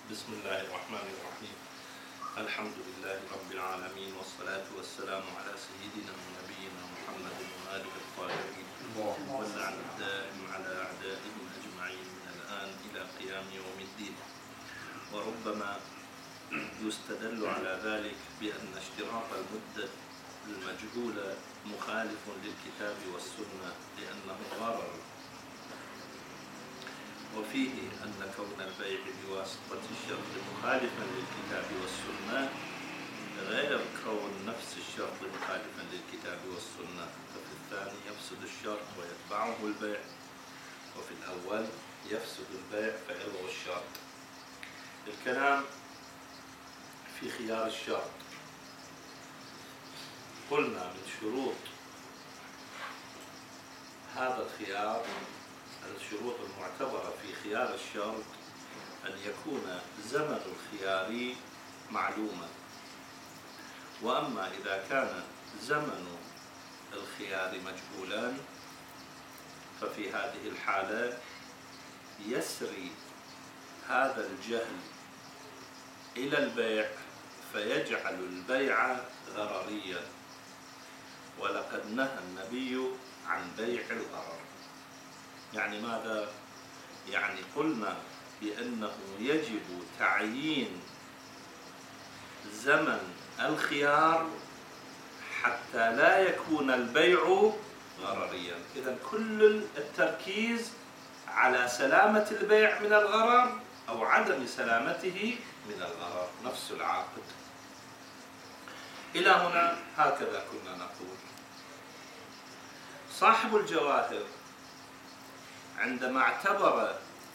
بسم الله الرحمن الرحيم. الحمد لله رب العالمين، والصلاة والسلام على سيدنا ونبينا محمد وآله الطاهرين، واللعن الدائم على أعدائهم أجمعين من الآن إلى قيام يوم الدين. وربما يستدل على ذلك بأن اشتراط المدة المجهولة مخالف للكتاب والسنة لأنه غرر، وفيه أن كون البيع بواسطة الشرط مخالفا للكتاب والسنة غير كون نفس الشرط مخالفا للكتاب والسنة، ففي الثاني يفسد الشرط ويتبعه البيع، وفي الأول يفسد البيع فيلغو الشرط. الكلام في خيار الشرط. قلنا من شروط هذا الخيار، الشروط المعتبرة في خيار الشرط أن يكون زمن الخيار معلوما. وأما إذا كان زمن الخيار مجهولا ففي هذه الحالة يسري هذا الجهل إلى البيع فيجعل البيع غرريا، ولقد نهى النبي عن بيع الغرر. يعني ماذا؟ يعني قلنا بأنه يجب تعيين زمن الخيار حتى لا يكون البيع غرريا. إذن كل التركيز على سلامة البيع من الغرر أو عدم سلامته من الغرر، نفس العاقد. إلى هنا هكذا كنا نقول. صاحب الجواهر عندما اعتبر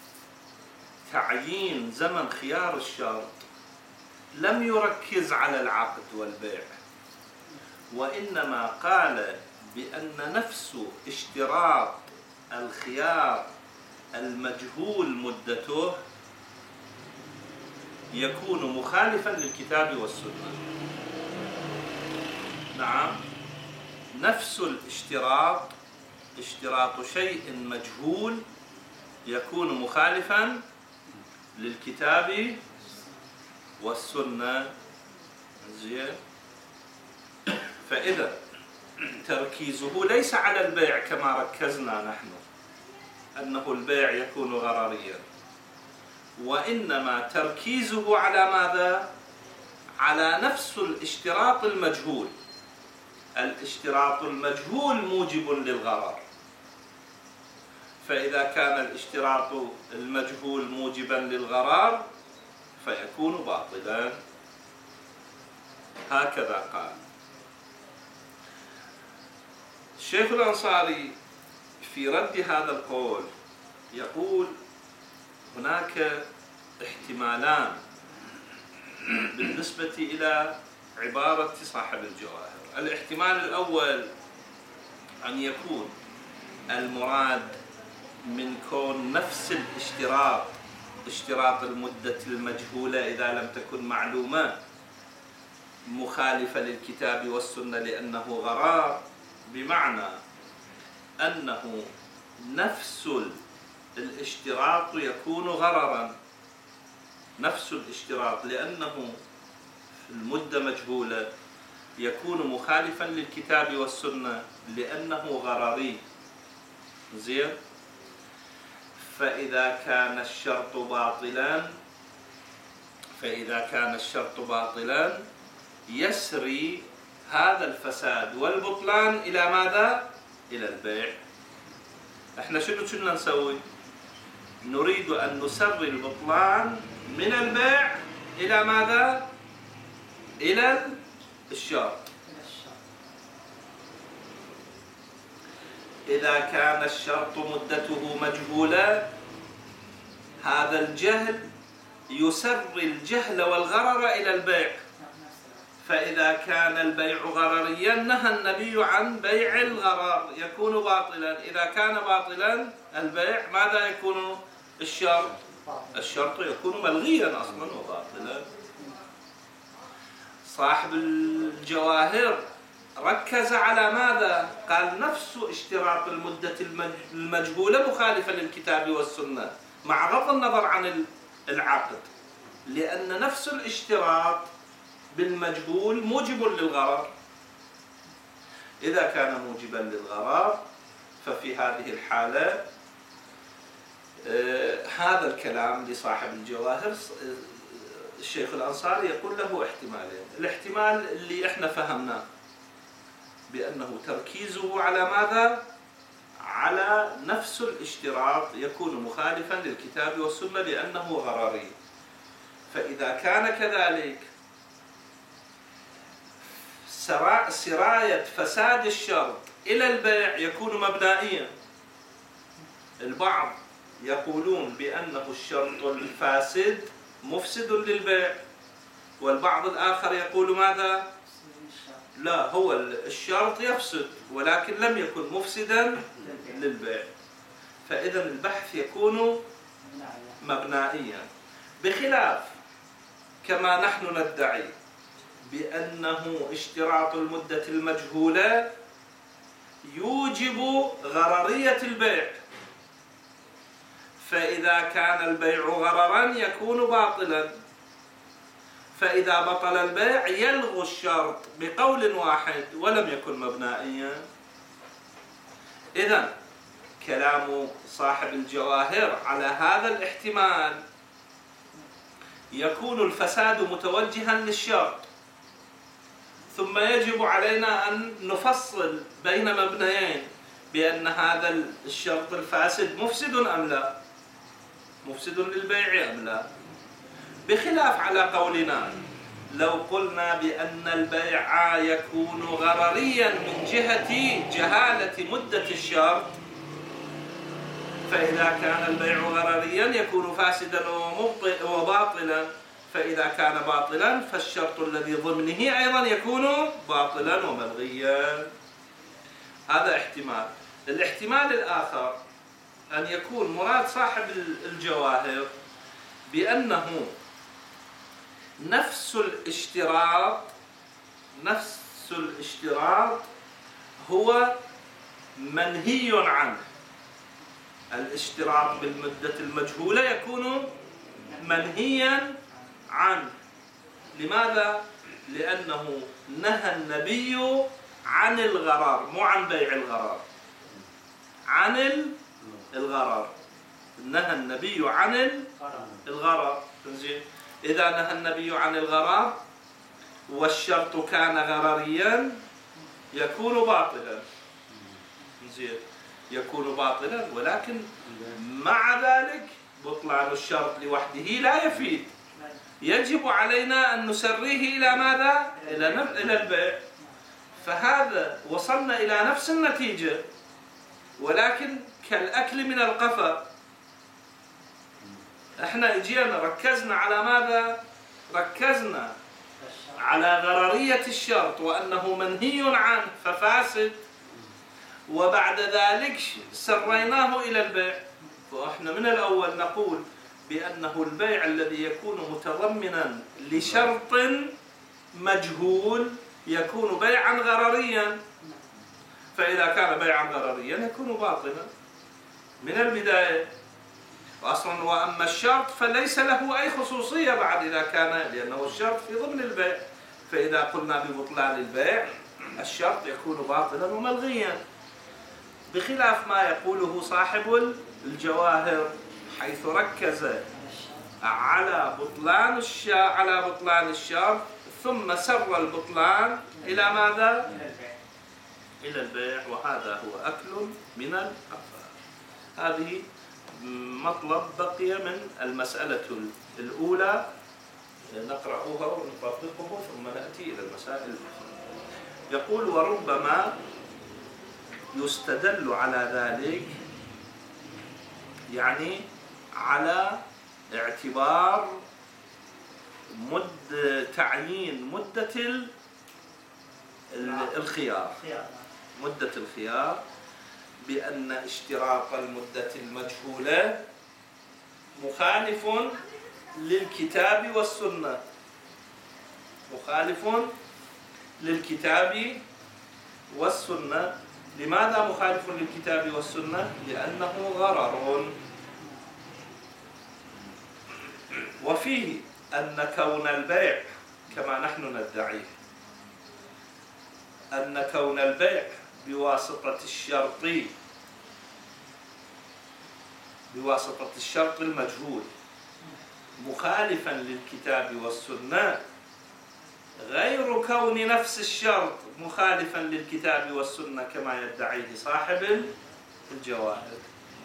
تعيين زمن خيار الشرط لم يركز على العقد والبيع، وإنما قال بأن نفس اشتراط الخيار المجهول مدته يكون مخالفا للكتاب والسنة. نعم، نفس الاشتراط، اشتراط شيء مجهول، يكون مخالفا للكتاب والسنة. زين؟ فإذا تركيزه ليس على البيع كما ركزنا نحن أنه البيع يكون غرريا، وإنما تركيزه على ماذا؟ على نفس الاشتراط المجهول. الاشتراط المجهول موجب للغرر، فإذا كان الاشتراط المجهول موجبا للغرر فيكون باطلا. هكذا قال الشيخ الأنصاري في رد هذا القول. يقول هناك احتمالان بالنسبة إلى عبارة صاحب الجواهر. الاحتمال الأول أن يكون المراد من كون نفس الاشتراط، اشتراط المدة المجهولة إذا لم تكن معلومة، مخالفة للكتاب والسنة لأنه غرار، بمعنى أنه نفس الاشتراط يكون غررا. نفس الاشتراط لأنه المدة مجهولة يكون مخالفا للكتاب والسنة لأنه غرري. زين؟ فإذا كان الشرط باطلا يسري هذا الفساد والبطلان إلى ماذا؟ إلى البيع. احنا شنو كنا نسوي؟ نريد أن نسري البطلان من البيع إلى ماذا؟ إلى الشرط. إذا كان الشرط مدته مجهولة هذا الجهل يسري الجهل والغرر إلى البيع، فإذا كان البيع غرريا نهى النبي عن بيع الغرر، يكون باطلا. إذا كان باطلا البيع ماذا يكون؟ الشرط يكون ملغيا أصلا وباطلا. صاحب الجواهر ركز على ماذا؟ قال نفس اشتراط المدة المجهولة مخالفة للكتاب والسنة، مع غض النظر عن العقد. لأن نفس الاشتراط بالمجهول موجب للغرر. إذا كان موجبا للغرر ففي هذه الحالة هذا الكلام لصاحب الجواهر الشيخ الأنصاري يقول له احتمالين. الاحتمال اللي احنا فهمناه بأنه تركيزه على ماذا؟ على نفس الاشتراط يكون مخالفا للكتاب والسنة لأنه غرري. فإذا كان كذلك سراية فساد الشرط إلى البيع يكون مبنائيا. البعض يقولون بأنه الشرط الفاسد مفسد للبيع، والبعض الآخر يقول ماذا؟ لا، هو الشرط يفسد ولكن لم يكن مفسدا للبيع. فإذا البحث يكون مبنائيا، بخلاف كما نحن ندعي بأنه اشتراط المدة المجهولة يوجب غررية البيع. فإذا كان البيع غررا يكون باطلا، فإذا بطل البيع يلغو الشرط بقول واحد ولم يكن مبنائيا. إذن كلام صاحب الجواهر على هذا الاحتمال يكون الفساد متوجها للشرط، ثم يجب علينا أن نفصل بين مبنيين بأن هذا الشرط الفاسد مفسد أم لا، مفسد للبيع أم لا. بخلاف على قولنا لو قلنا بأن البيع يكون غرريا من جهة جهالة مدة الشرط، فإذا كان البيع غرريا يكون فاسدا وباطلا، فإذا كان باطلا فالشرط الذي ضمنه أيضا يكون باطلا وملغيا. هذا احتمال. الاحتمال الآخر أن يكون مراد صاحب الجواهر بأنه نفس الاشتراط هو منهي عنه. الاشتراط بالمدة المجهولة يكون منهيا عنه. لماذا؟ لأنه نهى النبي عن الغرر، مو عن بيع الغرر، عن الغرر. نهى النبي عن الغرر. إذا نهى النبي عن الغرر والشرط كان غرريا يكون باطلا. يكون باطلا، ولكن مع ذلك بطلان الشرط لوحده لا يفيد. يجب علينا أن نسريه إلى ماذا؟ إلى البيع. فهذا وصلنا إلى نفس النتيجة، ولكن كالأكل من القفا. احنا اجينا ركزنا على ماذا؟ ركزنا على غررية الشرط وأنه منهي عنه ففاسد، وبعد ذلك سريناه إلى البيع. فإحنا من الأول نقول بأنه البيع الذي يكون متضمنا لشرط مجهول يكون بيعا غرريا، فإذا كان بيعا غرريا يكون باطلا من البداية أصلا. وأما الشرط فليس له أي خصوصية بعد إذا كان، لأنه الشرط في ضمن البيع. فإذا قلنا ببطلان البيع الشرط يكون باطلا وملغيا، بخلاف ما يقوله صاحب الجواهر حيث ركز على بطلان الشرط ثم سر البطلان إلى ماذا؟ إلى البيع. وهذا هو أكل من القفا. هذه مطلب بقي من المسألة الأولى نقرأها ونطبقه ثم نأتي إلى المسائل الأخرى. يقول: وربما يستدل على ذلك، يعني على اعتبار تعيين مدة الخيار، مدة الخيار، بأن اشتراط المدة المجهولة مخالف للكتاب والسنة. مخالف للكتاب والسنة. لماذا مخالف للكتاب والسنة؟ لأنه غرر. وفيه أن كون البيع كما نحن ندعيه، أن كون البيع بواسطة الشرط المجهول مخالفا للكتاب والسنة غير كون نفس الشرط مخالفا للكتاب والسنة كما يدعيه صاحب الجواهر.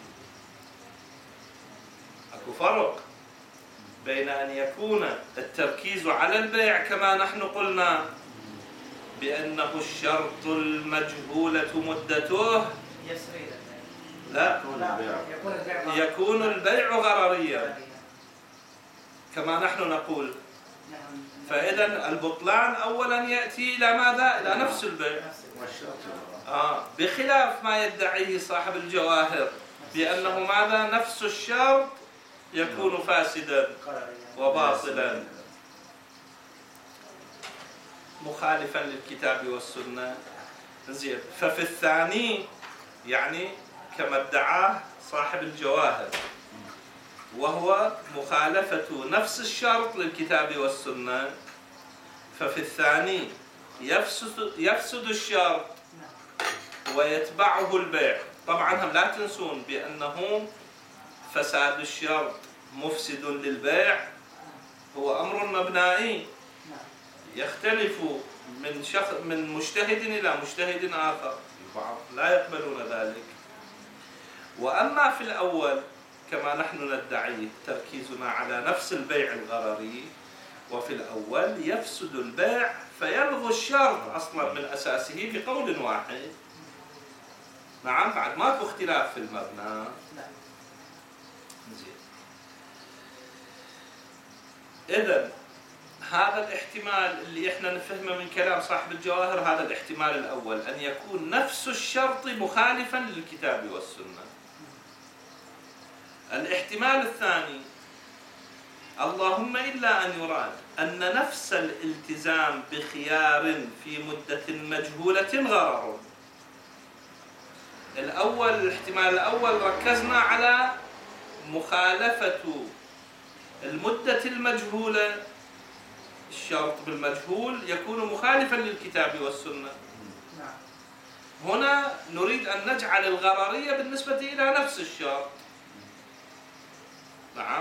أكو فرق بين أن يكون التركيز على البيع كما نحن قلنا بأنه الشرط المجهولة مدته لا يكون البيع غرريا كما نحن نقول، فإذا البطلان أولا يأتي إلى ماذا؟ إلى نفس البيع، بخلاف ما يدعيه صاحب الجواهر بأنه ماذا؟ نفس الشرط يكون فاسدا وباطلا مخالفا للكتاب والسنة. زين، ففي الثاني يعني كما ادعاه صاحب الجواهر وهو مخالفة نفس الشرط للكتاب والسنة، ففي الثاني يفسد الشرط ويتبعه البيع. طبعا هم لا تنسون بأنه فساد الشرط مفسد للبيع هو أمر مبنائي يختلف من مجتهد إلى مجتهد آخر، البعض لا يقبلون ذلك. وأما في الأول كما نحن ندعي تركيزنا على نفس البيع الغرري، وفي الأول يفسد البيع فيلغو الشرط أصلا من أساسه بقول واحد. نعم، بعد ماكو اختلاف في المبنى. إذن هذا الاحتمال اللي احنا نفهمه من كلام صاحب الجواهر، هذا الاحتمال الأول، أن يكون نفس الشرط مخالفا للكتاب والسنة. الاحتمال الثاني، اللهم إلا أن يراد أن نفس الالتزام بخيار في مدة مجهولة غرر. الأول، الاحتمال الأول ركزنا على مخالفة المدة المجهولة، الشرط بالمجهول يكون مخالفا للكتاب والسنة. هنا نريد أن نجعل الغررية بالنسبة إلى نفس الشرط. نعم،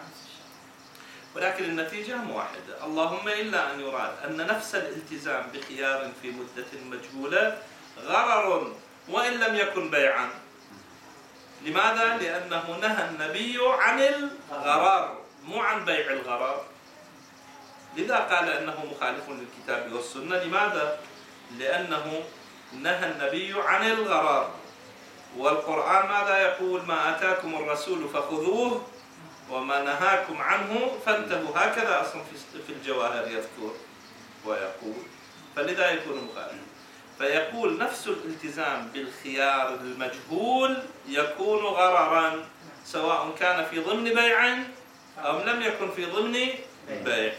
ولكن النتيجة واحدة، اللهم إلا أن يراد أن نفس الالتزام بخيار في مدة مجهولة غرر وإن لم يكن بيعا. لماذا؟ لأنه نهى النبي عن الغرر مو عن بيع الغرر، لذا قال أنه مخالف للكتاب والسنة. لماذا؟ لأنه نهى النبي عن الغرر، والقرآن ماذا يقول؟ ما آتاكم الرسول فخذوه وما نهاكم عنه فانتهوا. هكذا أصلا في الجواهر يذكر ويقول، فلذا يكون مخالف. فيقول نفس الالتزام بالخيار المجهول يكون غررا سواء كان في ضمن بيع أو لم يكن في ضمن بيع،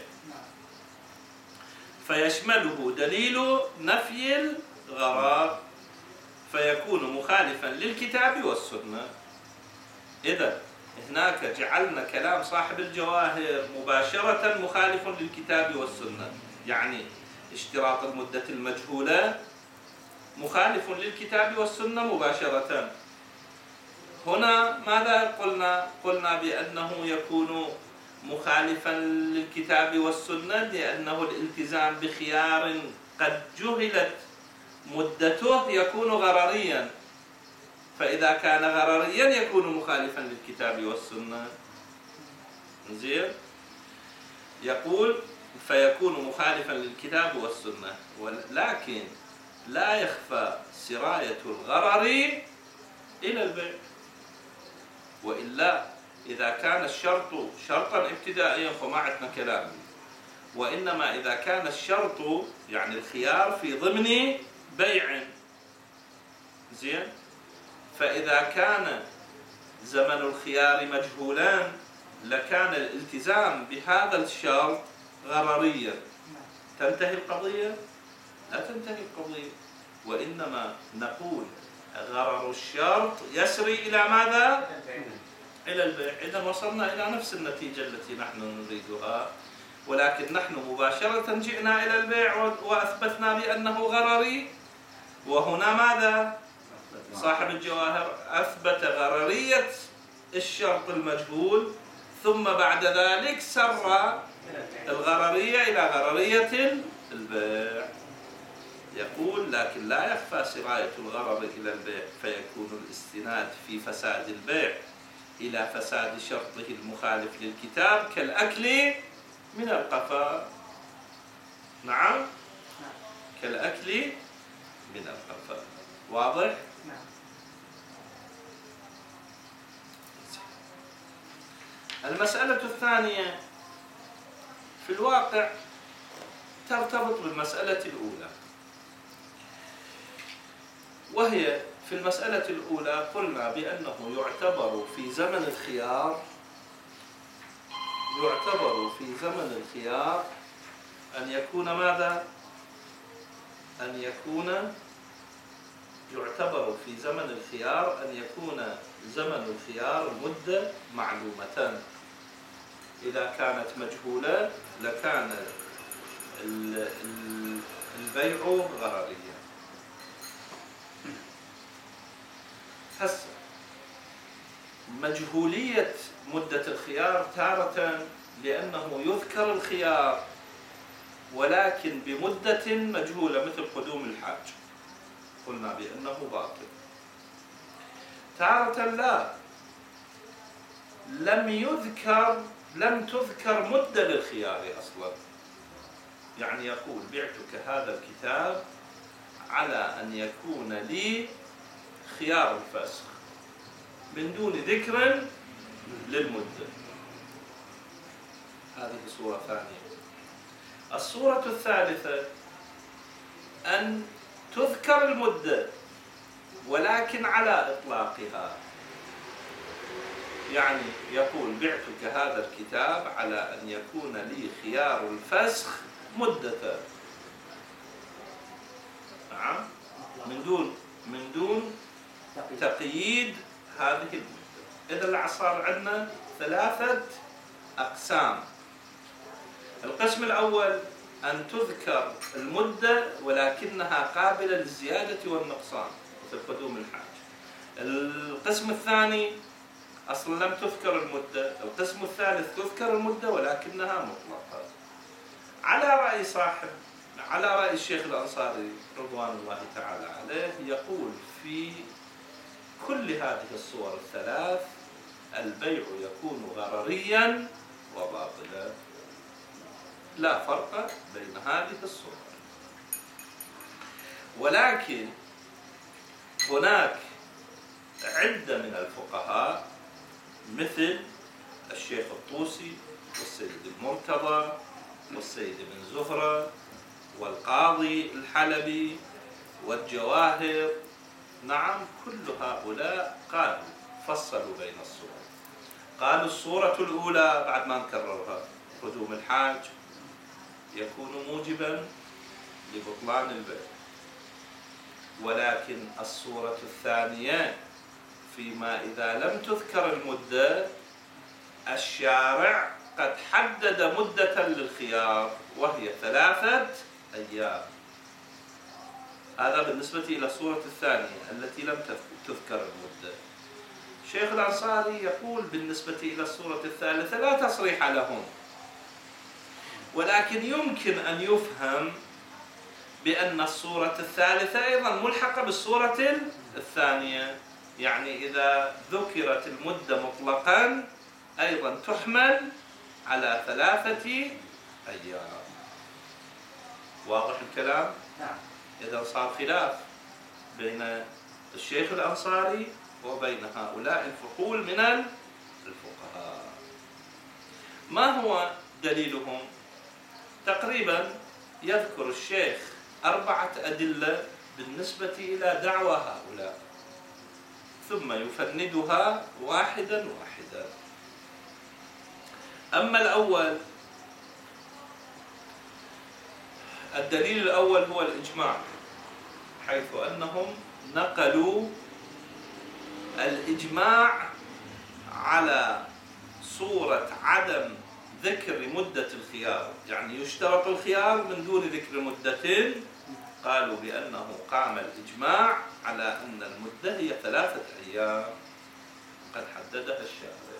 فيشمله دليل نفي الغرر فيكون مخالفا للكتاب والسنة. إذا هناك جعلنا كلام صاحب الجواهر مباشرة مخالف للكتاب والسنة، يعني اشتراط المدة المجهولة مخالف للكتاب والسنة مباشرة. هنا ماذا قلنا؟ قلنا بأنه يكون مخالفا للكتاب والسنة لأنه الالتزام بخيار قد جهلت مدته يكون غرريا، فإذا كان غرريا يكون مخالفا للكتاب والسنة. زين، يقول فيكون مخالفا للكتاب والسنة، ولكن لا يخفى سراية الغرر إلى البيع. وإلا إذا كان الشرط شرطا ابتدائيا فما عندنا كلام، وإنما إذا كان الشرط يعني الخيار في ضمن بيع، زين، فإذا كان زمن الخيار مجهولان لكان الالتزام بهذا الشرط غرريا. تنتهي القضية؟ لا تنتهي القضية، وإنما نقول غرر الشرط يسري إلى ماذا؟ إلى البيع. إذا وصلنا إلى نفس النتيجة التي نحن نريدها، ولكن نحن مباشرة جئنا إلى البيع وأثبتنا بأنه غرري. وهنا ماذا؟ صاحب الجواهر أثبت غررية الشرط المجهول، ثم بعد ذلك سر الغررية إلى غررية البيع. يقول: لكن لا يخفى سراية الغرر إلى البيع، فيكون الاستناد في فساد البيع إلى فساد شرطه المخالف للكتاب كالأكل من القفا. نعم، كالأكل من القفا. واضح؟ المسألة الثانية في الواقع ترتبط بالمسألة الأولى، وهي في المسألة الأولى قلنا بأنه يعتبر في زمن الخيار أن يكون ماذا؟ يعتبر في زمن الخيار أن يكون زمن الخيار مدة معلومة. إذا كانت مجهولة لكان البيع غرريا. هسه مجهولية مدة الخيار تارة لأنه يذكر الخيار ولكن بمدة مجهولة مثل قدوم الحاج، قلنا بأنه باطل. تارة لا، لم تذكر مدة للخيار أصلا. يعني يقول: بعتك هذا الكتاب على أن يكون لي خيار الفسخ من دون ذكر للمدة. هذه صورة ثانية. الصورة الثالثة أن تذكر المدة ولكن على إطلاقها. يعني يقول: بعتك هذا الكتاب على أن يكون لي خيار الفسخ مدة. نعم، من دون تقييد هذه المدة. إذا صار عندنا ثلاثة أقسام. القسم الأول أن تذكر المدة ولكنها قابلة للزيادة والنقصان مثل قدوم الحاج. القسم الثاني أصلا لم تذكر المدة. القسم الثالث تذكر المدة ولكنها مطلقة. على رأي الشيخ الأنصاري رضوان الله تعالى عليه، يقول: في كل هذه الصور الثلاث البيع يكون غرريا وباطلا، لا فرق بين هذه الصور. ولكن هناك عدة من الفقهاء مثل الشيخ الطوسي والسيد المرتضى والسيد بن زهرة والقاضي الحلبي والجواهر، نعم، كل هؤلاء قالوا فصلوا بين الصور. قالوا: الصورة الأولى بعد ما نكررها، قدوم الحاج يكون موجبا لبطلان البيع. ولكن الصورة الثانية فيما إذا لم تذكر المدة، الشارع قد حدد مدة للخيار وهي 3 أيام. هذا بالنسبة إلى الصورة الثانية التي لم تذكر المدة. الشيخ الأنصاري يقول بالنسبة إلى الصورة الثالثة لا تصريح لهم، ولكن يمكن أن يفهم بأن الصورة الثالثة أيضا ملحقة بالصورة الثانية. يعني إذا ذكرت المدة مطلقا أيضا تحمل على 3 أيام. واضح الكلام؟ نعم. إذا صار خلاف بين الشيخ الأنصاري وبين هؤلاء الفحول من الفقهاء. ما هو دليلهم؟ تقريبا يذكر الشيخ 4 أدلة بالنسبة إلى دعوى هؤلاء، ثم يفندها واحدا واحدا. أما الأول، الدليل الأول هو الإجماع، حيث أنهم نقلوا الإجماع على صورة عدم ذكر مدة الخيار، يعني يشترط الخيار من دون ذكر مدة. قالوا بأنه قام الإجماع على أن المدة هي 3 أيام قد حددها الشارع.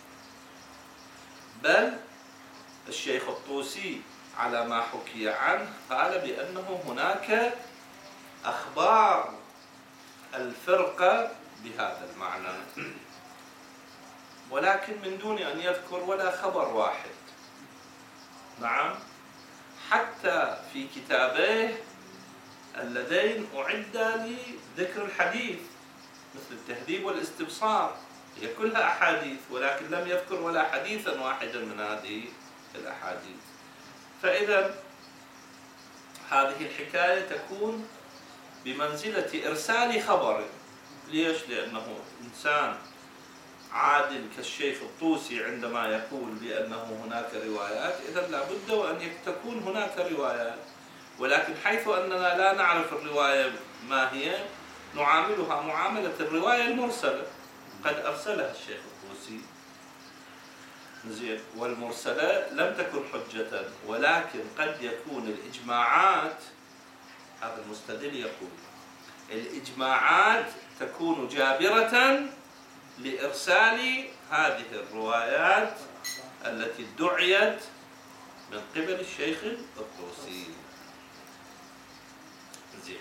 بل الشيخ الطوسي على ما حكي عنه قال بأنه هناك أخبار الفرقة بهذا المعنى، ولكن من دون أن يذكر ولا خبر واحد. نعم، حتى في كتابيه اللذين أعد لذكر الحديث مثل التهذيب والاستبصار، هي كلها أحاديث، ولكن لم يذكر ولا حديثا واحدا من هذه الأحاديث. فإذا هذه الحكاية تكون بمنزلة إرسال خبر. ليش؟ لأنه إنسان عادل كالشيخ الطوسي عندما يقول بأنه هناك روايات، إذا لابد وأن تكون هناك روايات، ولكن حيث أننا لا نعرف الرواية ما هي، نعاملها معاملة الرواية المرسلة، قد أرسلها الشيخ الطوسي زين، والمرسلة لم تكن حجة، ولكن قد يكون الإجماعات، هذا المستدل يقول الإجماعات تكون جابرة لإرسال هذه الروايات التي ادعيت من قبل الشيخ الطوسي. زين.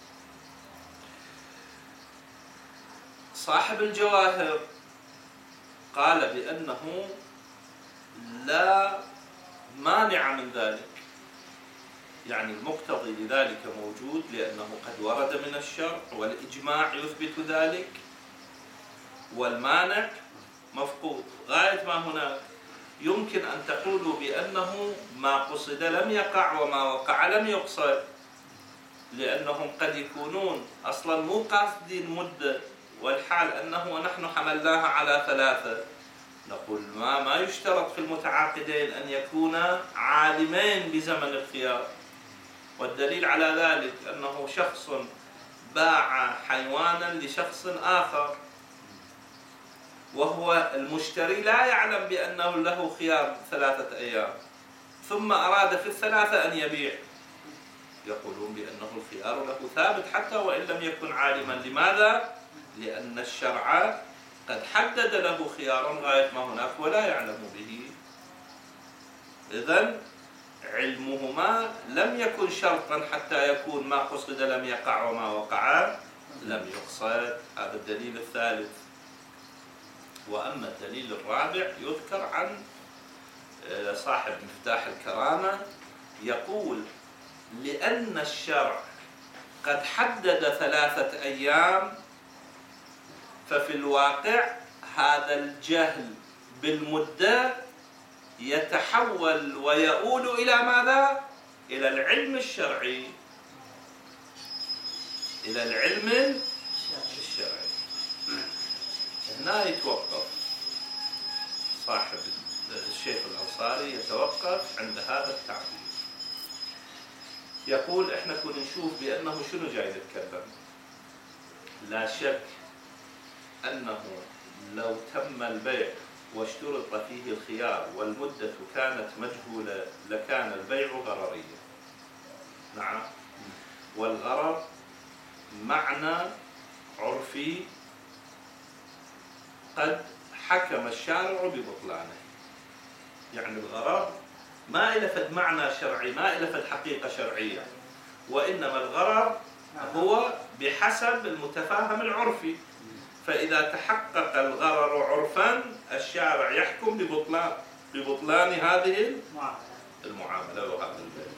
صاحب الجواهر قال بأنه لا مانع من ذلك، يعني المقتضي لذلك موجود، لأنه قد ورد من الشرع والإجماع يثبت ذلك، والمانع مفقود. غاية ما هناك يمكن أن تقولوا بأنه ما قصد لم يقع وما وقع لم يقصد، لأنهم قد يكونون أصلا مو قاصدين مدة، والحال أنه نحن حملناها على 3. نقول ما يشترط في المتعاقدين أن يكونا عالمين بزمن الخيار، والدليل على ذلك أنه شخص باع حيوانا لشخص آخر وهو المشتري لا يعلم بأنه له خيار 3 أيام، ثم أراد في 3 أن يبيع، يقولون بأنه الخيار له ثابت حتى وإن لم يكن عالما. لماذا؟ لأن الشرع قد حدد له خيارا غاية ما هناك ولا يعلم به. إذن علمهما لم يكن شرطا حتى يكون ما قصد لم يقع وما وقع لم يقصد. هذا الدليل الثالث. وأما الدليل الرابع يذكر عن صاحب مفتاح الكرامة، يقول لأن الشرع قد حدد 3 أيام، ففي الواقع هذا الجهل بالمدة يتحول ويؤول إلى ماذا؟ إلى العلم الشرعي، إلى العلم الشرعي. هنا يتوقف صاحب الشيخ الأنصاري، يتوقف عند هذا التعبير. يقول احنا كنا نشوف بأنه شنو جاي نتكلم. لا شك أنه لو تم البيع واشترط فيه الخيار والمدة كانت مجهولة لكان البيع غرريا. نعم، والغرر معنى عرفي قد حكم الشارع ببطلانه. يعني الغرر ما إلفت معنى شرعي، ما إلفت حقيقة شرعية، وإنما الغرر هو بحسب المتفاهم العرفي. فإذا تحقق الغرر عرفا الشارع يحكم ببطلان هذه المعاملة وهذا البيع.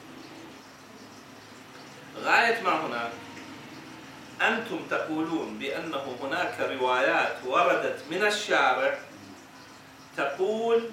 غاية ما هناك أنتم تقولون بأنه هناك روايات وردت من الشارع تقول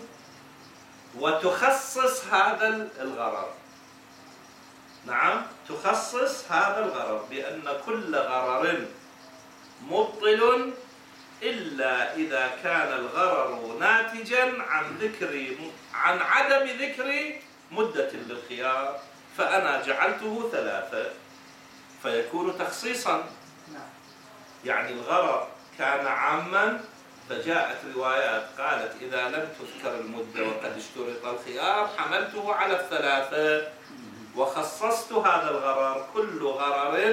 وتخصص هذا الغرر. نعم، تخصص هذا الغرر بأن كل غرر مبطل إلا إذا كان الغرر ناتجا عن عدم ذكر مدة للخيار، فأنا جعلته 3 فيكون تخصيصا. يعني الغرر كان عاما فجاءت روايات قالت إذا لم تذكر المدة وقد اشترط الخيار حملته على الثلاثة، وخصصت هذا الغرر كل غرر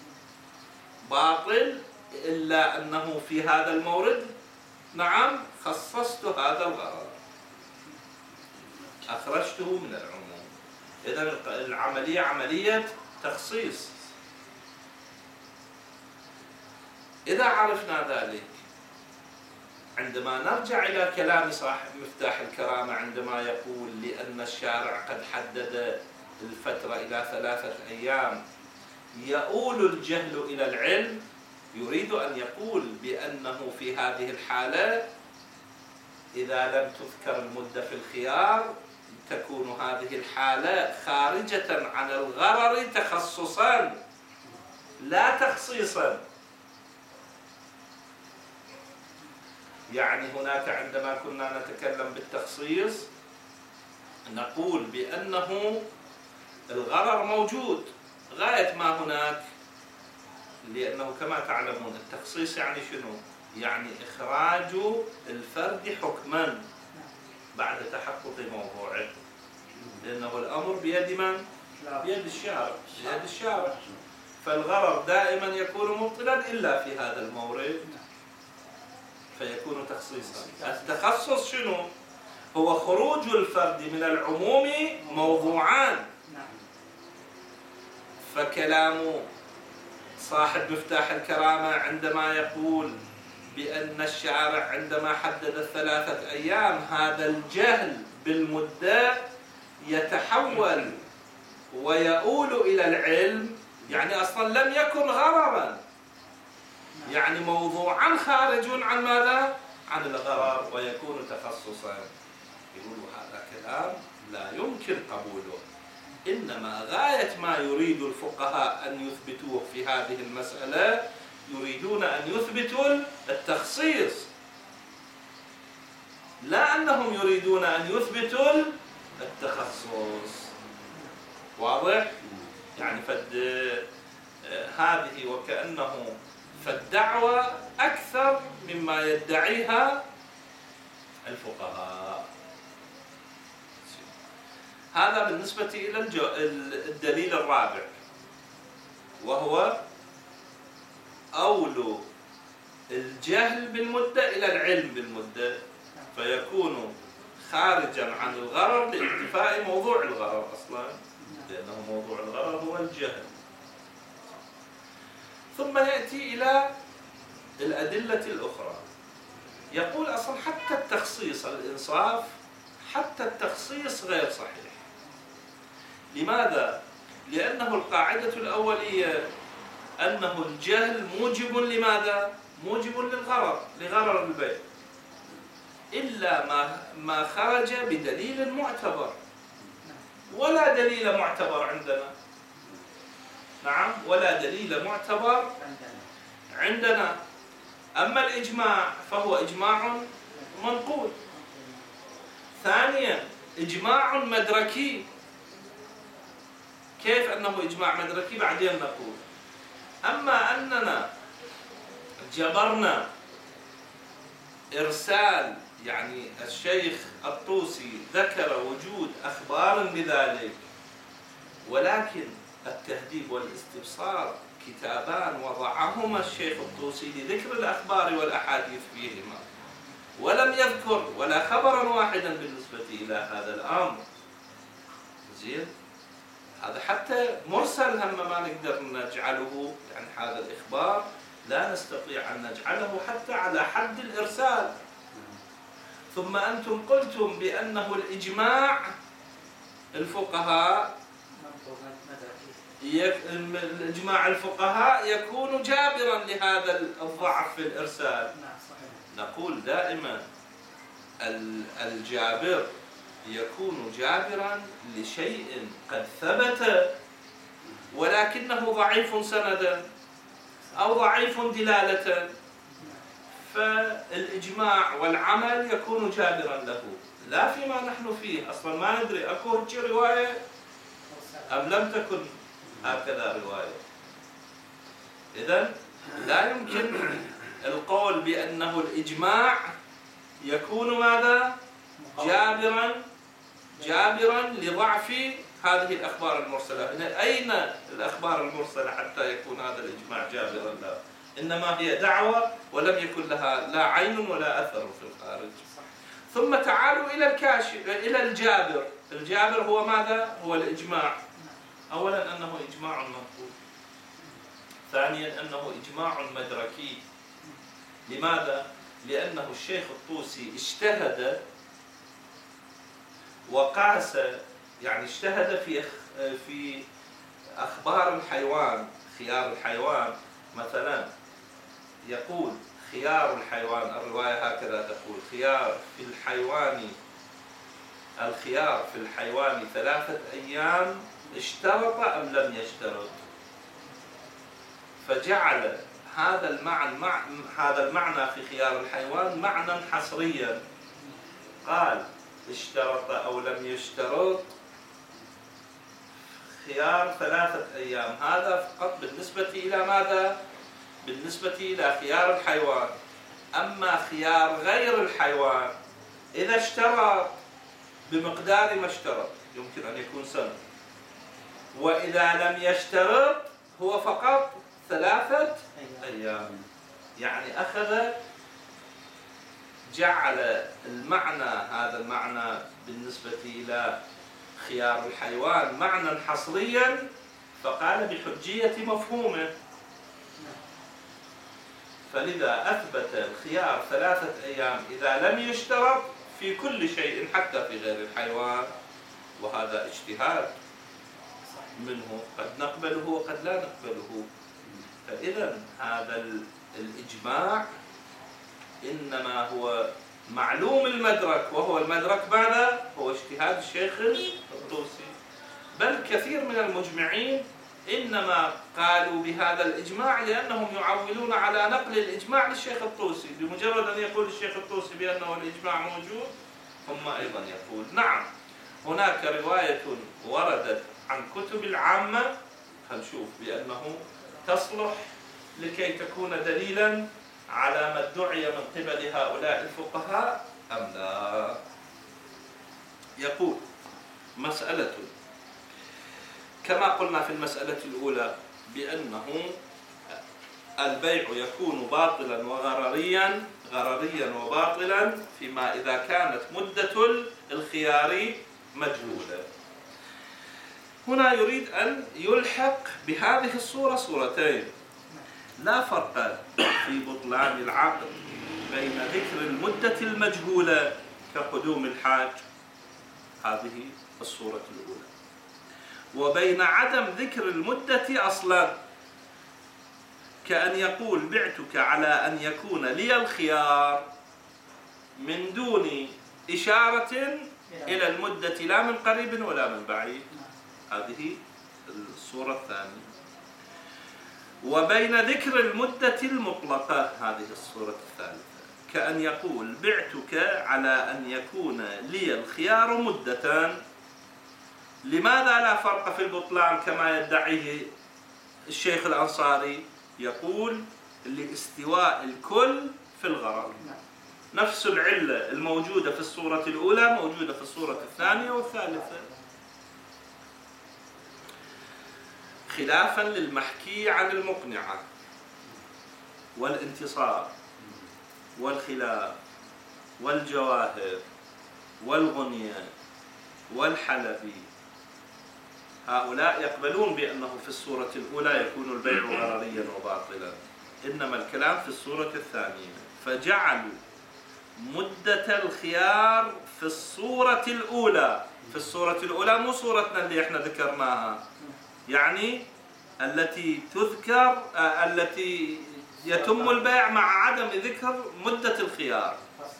باطل إلا أنه في هذا المورد نعم خصصت هذا الغرر أخرجته من العموم. إذن العملية عملية تخصيص. إذا عرفنا ذلك عندما نرجع إلى كلام صاحب مفتاح الكرامة عندما يقول لأن الشارع قد حدد الفترة إلى 3 أيام يؤول الجهل إلى العلم، يريد أن يقول بأنه في هذه الحالة إذا لم تذكر المدة في الخيار تكون هذه الحالة خارجة عن الغرر تخصصا لا تخصيصا. يعني هناك عندما كنا نتكلم بالتخصيص نقول بأنه الغرر موجود غاية ما هناك، لأنه كما تعلمون التخصيص يعني شنو؟ يعني إخراج الفرد حكما بعد تحقق موضوعه، لأنه الأمر بيد من؟ بيد الشارع، بيد الشارع. فالغرر دائما يكون مبطلا إلا في هذا المورد فيكون تخصيصا. التخصص شنو؟ هو خروج الفرد من العموم موضوعان. فكلام صاحب مفتاح الكرامة عندما يقول بأن الشارع عندما حدد 3 أيام هذا الجهل بالمدة يتحول ويؤول إلى العلم، يعني أصلا لم يكن غررا، يعني موضوعا خارج عن ماذا؟ عن الغرر ويكون تخصصا. يقول هذا كلام لا يمكن قبوله، إنما غاية ما يريد الفقهاء أن يثبتوه في هذه المسألة يريدون أن يثبتوا التخصيص، لا أنهم يريدون أن يثبتوا التخصص. واضح؟ يعني هذه وكأنه فالدعوة أكثر مما يدعيها الفقهاء. هذا بالنسبة إلى الدليل الرابع، وهو أول الجهل بالمدة إلى العلم بالمدة، فيكون خارجا عن الغرر لانتفاء موضوع الغرر أصلا، لأنه موضوع الغرر هو الجهل. ثم يأتي إلى الأدلة الأخرى، يقول أصلا حتى التخصيص الإنصاف حتى التخصيص غير صحيح. لماذا؟ لأنه القاعدة الأولية أنه الجهل موجب لماذا؟ موجب للغرر، لغرر البيع، إلا ما خرج بدليل معتبر، ولا دليل معتبر عندنا. نعم، ولا دليل معتبر عندنا. أما الإجماع فهو إجماع منقول. ثانيا إجماع مدركي. كيف أنه إجماع مدركي؟ بعدين نقول. أما أننا جبرنا إرسال، يعني الشيخ الطوسي ذكر وجود أخبار بذلك، ولكن التهذيب والاستبصار كتابان وضعهما الشيخ الطوسي لذكر الأخبار والأحاديث فيهما، ولم يذكر ولا خبرا واحدا بالنسبة إلى هذا الأمر. زين، هذا حتى مرسل هم ما نقدر نجعله، يعني هذا الإخبار لا نستطيع أن نجعله حتى على حد الإرسال. ثم أنتم قلتم بأنه الإجماع الفقهاء الإجماع الفقهاء يكون جابرا لهذا الضعف في الإرسال. نقول دائما الجابر يكون جابرا لشيء قد ثبت ولكنه ضعيف سندا أو ضعيف دلالة، فالإجماع والعمل يكون جابرا له، لا فيما نحن فيه. أصلا ما ندري أكو هيك رواية أم لم تكن هكذا رواية. إذن لا يمكن القول بأنه الإجماع يكون ماذا؟ جابرا لضعف هذه الأخبار المرسلة. من أين الأخبار المرسلة حتى يكون هذا الإجماع جابرا لا؟ إنما هي دعوة ولم يكن لها لا عين ولا أثر في الخارج. ثم تعالوا إلى الجابر. الجابر هو ماذا؟ هو الإجماع. أولا أنه إجماع منقول، ثانيا أنه إجماع مدركي. لماذا؟ لأنه الشيخ الطوسي اجتهد وقاس، يعني اجتهد في أخبار الحيوان، خيار الحيوان مثلا، يقول خيار الحيوان، الرواية هكذا تقول: الخيار في الحيوان 3 أيام، اشترط أم لم يشترط؟ فجعل هذا المعنى في خيار الحيوان معنى حصريا، قال اشترط أو لم يشترط خيار 3 أيام. هذا فقط بالنسبة إلى ماذا؟ بالنسبة إلى خيار الحيوان. أما خيار غير الحيوان إذا اشترط بمقدار ما اشترط يمكن أن يكون سنة، وإذا لم يشترط هو فقط 3 أيام. يعني جعل هذا المعنى بالنسبة إلى خيار الحيوان معنى حصريا، فقال بحجية مفهومه. فلذا أثبت الخيار 3 أيام إذا لم يشترط في كل شيء حتى في غير الحيوان، وهذا اجتهاد منه، قد نقبله وقد لا نقبله. فإذا هذا الإجماع إنما هو معلوم المدرك، وهو المدرك ماذا؟ هو اجتهاد الشيخ الطوسي. بل كثير من المجمعين إنما قالوا بهذا الإجماع لأنهم يعولون على نقل الإجماع للشيخ الطوسي. بمجرد أن يقول الشيخ الطوسي بأنه الإجماع موجود، هم أيضا يقول نعم هناك رواية وردت عن كتب العامة، هنشوف بأنه تصلح لكي تكون دليلا على ما ادعي من قبل هؤلاء الفقهاء أم لا. يقول: مسألة، كما قلنا في المسألة الأولى بأنه البيع يكون باطلا وغرريا وباطلا فيما إذا كانت مدة الخيار مجهولة. هنا يريد أن يلحق بهذه الصورة صورتين: لا فرق في بطلان العقد بين ذكر المدة المجهولة كقدوم الحاج، هذه الصورة الأولى، وبين عدم ذكر المدة أصلا، كأن يقول: بعتك على أن يكون لي الخيار من دون إشارة إلى المدة لا من قريب ولا من بعيد. هذه الصورة الثانية. وبين ذكر المدة المطلقة، هذه الصورة الثالثة، كأن يقول: بعتك على أن يكون لي الخيار مدة. لماذا لا فرق في البطلان كما يدعيه الشيخ الأنصاري؟ يقول: لاستواء الكل في الغرض. نفس العلة الموجودة في الصورة الأولى موجودة في الصورة الثانية والثالثة، خلافا للمحكي عن المقنعة والانتصار والخلاف والجواهر والغنية والحلبي. هؤلاء يقبلون بأنه في الصورة الأولى يكون البيع غرريا وباطلا، إنما الكلام في الصورة الثانية. فجعلوا مدة الخيار في الصورة الأولى، في الصورة الأولى مو صورتنا اللي احنا ذكرناها، يعني التي تذكر التي يتم البيع مع عدم ذكر مدة الخيار.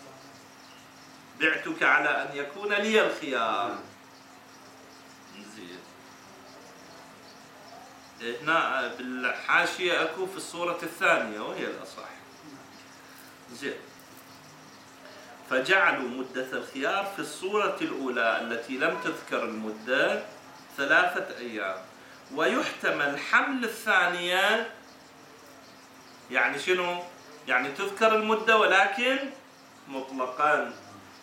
بعتك على أن يكون لي الخيار. زين. هنا بالحاشية أكو في الصورة الثانية وهي الأصح. زين. فجعلوا مدة الخيار في الصورة الأولى التي لم تذكر المدة 3 أيام، ويحتمل حمل الثانية، يعني شنو؟ يعني تذكر المدة ولكن مطلقا.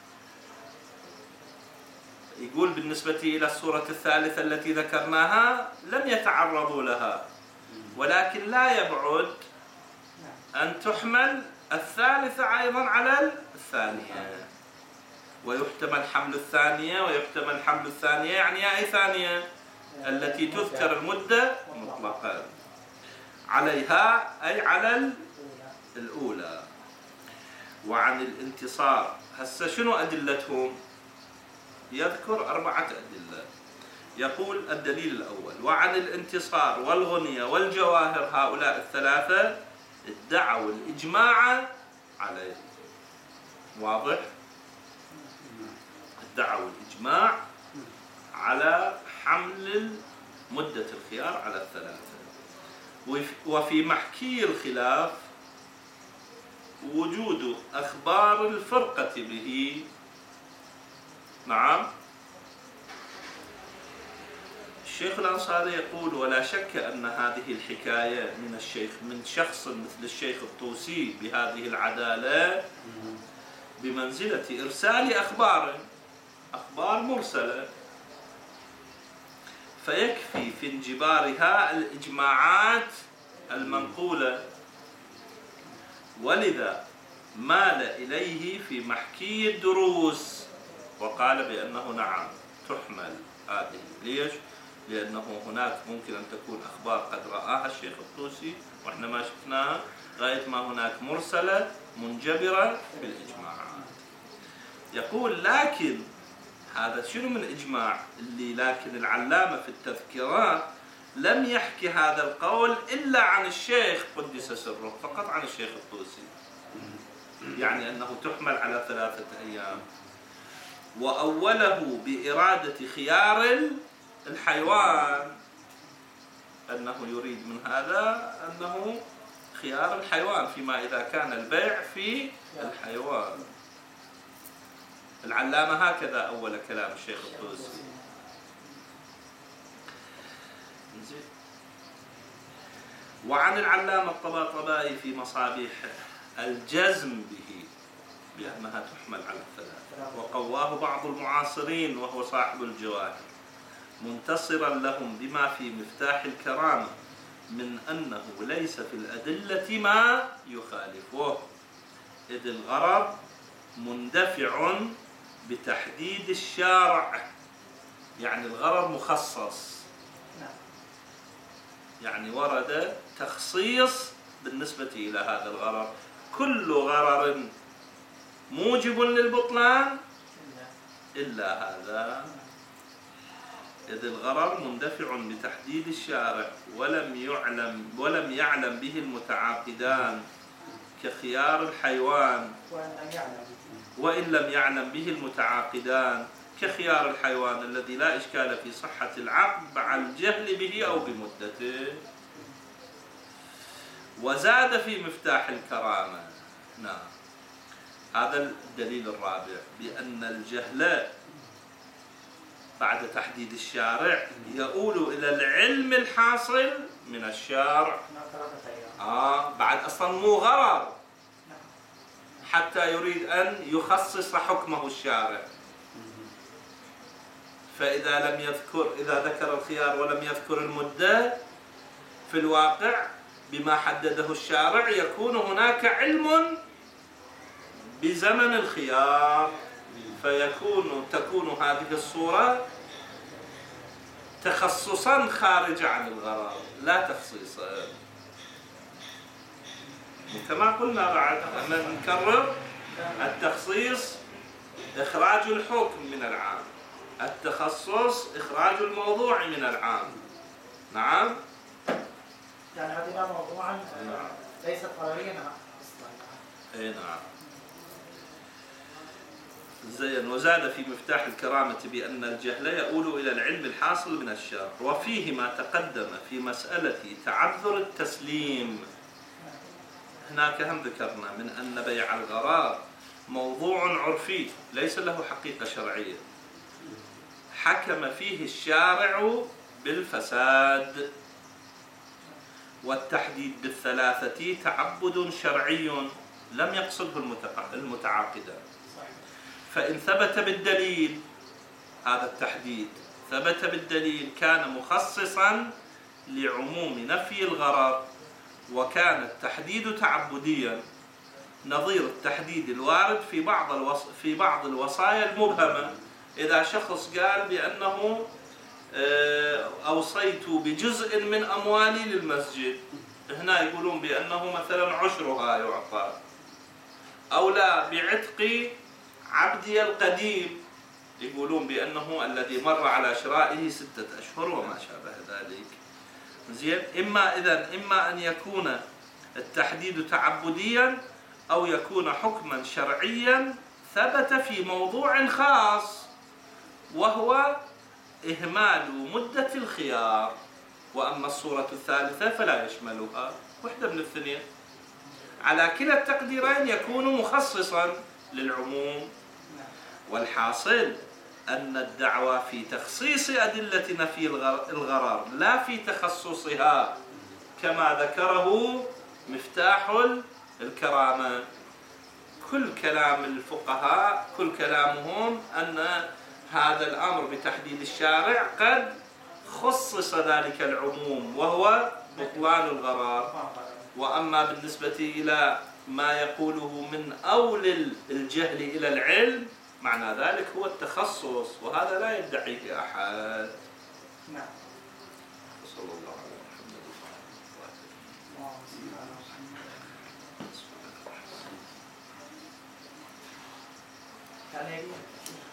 يقول بالنسبة إلى الصورة الثالثة التي ذكرناها لم يتعرضوا لها، ولكن لا يبعد أن تحمل الثالثة أيضا على الثانية، ويحتمل حمل الثانية ويحتمل حمل الثانية. يعني أي ثانية؟ التي تذكر المدة مطلقا عليها، أي على الأولى. وعن الانتصار هسه شنو أدلتهم؟ يذكر 4 أدلة. يقول الدليل الأول: وعن الانتصار والغنية والجواهر هؤلاء الثلاثة ادعوا الإجماع عليه. واضح؟ ادعوا الإجماع على حمل مدة الخيار على الثلاثة. وفي محكي الخلاف وجود أخبار الفرقة به. نعم. الشيخ الأنصاري يقول: ولا شك أن هذه الحكاية من شخص مثل الشيخ الطوسي بهذه العدالة بمنزلة إرسال أخبار مرسلة، فيكفي في انجبارها الإجماعات المنقولة، ولذا مال إليه في محكي الدروس وقال بأنه نعم تحمل هذه. ليش؟ لأنه هناك ممكن أن تكون أخبار قد رآها الشيخ الطوسي وإحنا ما شفناها، غاية ما هناك مرسلة منجبرة بالإجماعات. يقول: لكن هذا شنو من إجماع لكن العلامة في التذكرات لم يحكي هذا القول إلا عن الشيخ قدس سره، فقط عن الشيخ الطوسي، يعني أنه تحمل على 3 أيام. وأوله بإرادة خيار الحيوان، أنه يريد من هذا أنه خيار الحيوان فيما إذا كان البيع في الحيوان. العلامة هكذا أول كلام الشيخ الطوسي. وعن العلامة الطباطبائي في مصابيحه الجزم به بأنها تحمل على 3، وقواه بعض المعاصرين وهو صاحب الجواهر منتصرا لهم بما في مفتاح الكرامة من أنه ليس في الأدلة ما يخالفه، إذ الغرض مندفع بتحديد الشارع، يعني الغرض مخصص، يعني ورد تخصيص بالنسبة إلى هذا الغرض. كل غرر موجب للبطلان إلا هذا، إذ الغرر مندفع بتحديد الشارع ولم يعلم به المتعاقدان كخيار الحيوان، وإن لم يعلم به المتعاقدان كخيار الحيوان الذي لا إشكال في صحة العقد مع الجهل به أو بمدته. وزاد في مفتاح الكرامة. نعم، هذا الدليل الرابع، بأن الجهل بعد تحديد الشارع يؤول إلى العلم الحاصل من الشارع. بعد أصلا مو غرر حتى يريد أن يخصص حكمه الشارع. فإذا إذا ذكر الخيار ولم يذكر المدة، في الواقع بما حدده الشارع يكون هناك علم بزمن الخيار، تكون هذه الصورة تخصصا خارج عن الغرض لا تخصيصا. كما قلنا بعد أن نكرر: التخصيص إخراج الحكم من العام، التخصص إخراج الموضوع من العام. نعم، يعني هذه موضوعا ليست قراريا اصلا. نعم. زين. وزاد في مفتاح الكرامة بأن الجهل يؤول إلى العلم الحاصل من الشارع، وفيه ما تقدم في مسألة تعذر التسليم. هناك هم ذكرنا من أن بيع الغرار موضوع عرفي ليس له حقيقة شرعية، حكم فيه الشارع بالفساد، والتحديد بالثلاثة تعبد شرعي لم يقصده المتعاقدان. فإن ثبت بالدليل هذا التحديد ثبت بالدليل كان مخصصا لعموم نفي الغرر، وكان التحديد تعبديا نظير التحديد الوارد في بعض الوصايا المبهمة. إذا شخص قال بأنه أوصيت بجزء من أموالي للمسجد، هنا يقولون بأنه مثلا عشرها يعطى، أو لا بعتق عبدي القديم، يقولون بأنه الذي مر على شرائه 6 أشهر وما شابه ذلك. زين، إما أن يكون التحديد تعبديا أو يكون حكما شرعيا ثبت في موضوع خاص، وهو إهمال مدة الخيار. وأما الصورة الثالثة فلا يشملها، واحدة من الاثنين. على كلا التقديرين يكون مخصصا للعموم. والحاصل أن الدعوة في تخصيص أدلة نفي الغرر لا في تخصصها، كما ذكره مفتاح الكرامة. كل كلام الفقهاء كل كلامهم أن هذا الأمر بتحديد الشارع قد خصص ذلك العموم وهو بطلان الغرر. وأما بالنسبة إلى ما يقوله من أول الجهل إلى العلم، معنى ذلك هو التخصص، وهذا لا يدعيه أحد. نعم. صلى الله عليه وسلم.